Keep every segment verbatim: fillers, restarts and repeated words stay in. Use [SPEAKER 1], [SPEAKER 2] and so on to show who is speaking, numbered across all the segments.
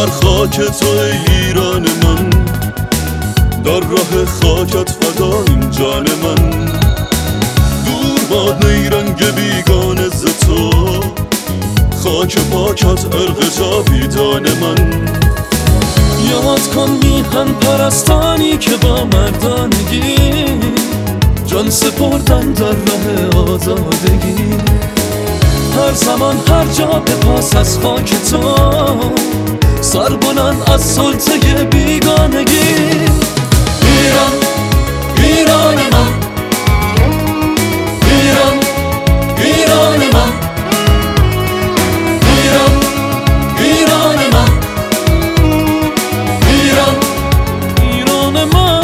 [SPEAKER 1] بر خاک تو ایران من، در راه خاکت فدا این جان من. دور باد نیرنگ بیگانه ز تو، خاک پاکت عرق جاویدان من.
[SPEAKER 2] یاد کن میهن پرستانی که با مردانگی جان سپردن در راه آزادگی. هر زمان هر جا به پاس از خاک تو، سر بلند از سلطه بیگانگی. ایران ایران من، ایران ایران من، ایران ایران من، ایران ایران من.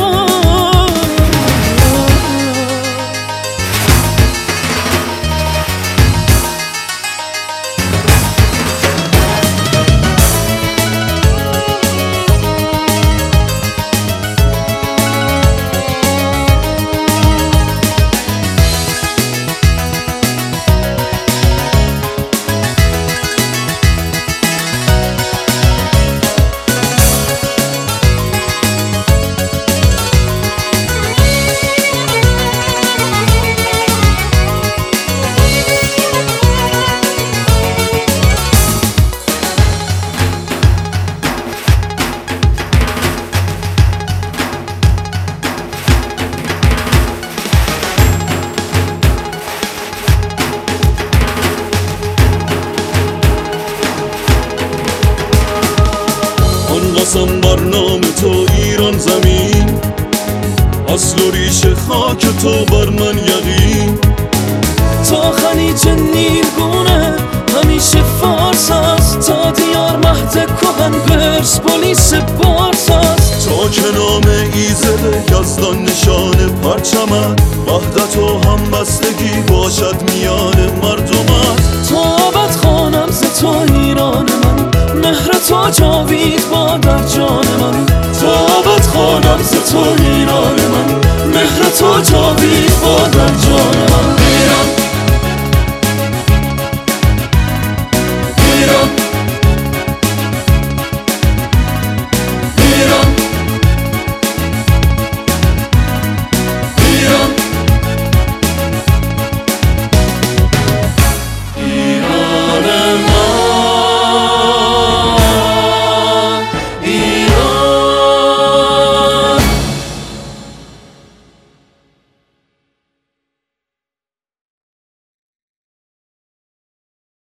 [SPEAKER 1] قسم بر نام تو ایران زمین، اصل و ریش خاک تو بر من یقین.
[SPEAKER 2] تا خلیج نیلگونه همیشه فارس است، تا دیار مهد کهن پرسپولیس پارس است.
[SPEAKER 1] تا که نام ایزد یزدان نشان پرچمت، وحدت و همبستگی باشد میان مردمت.
[SPEAKER 2] تا ابد خوانم ز تو ایران من، مهر تو جاوید با در جان من.
[SPEAKER 1] تا ابد خوانم ز تو ایران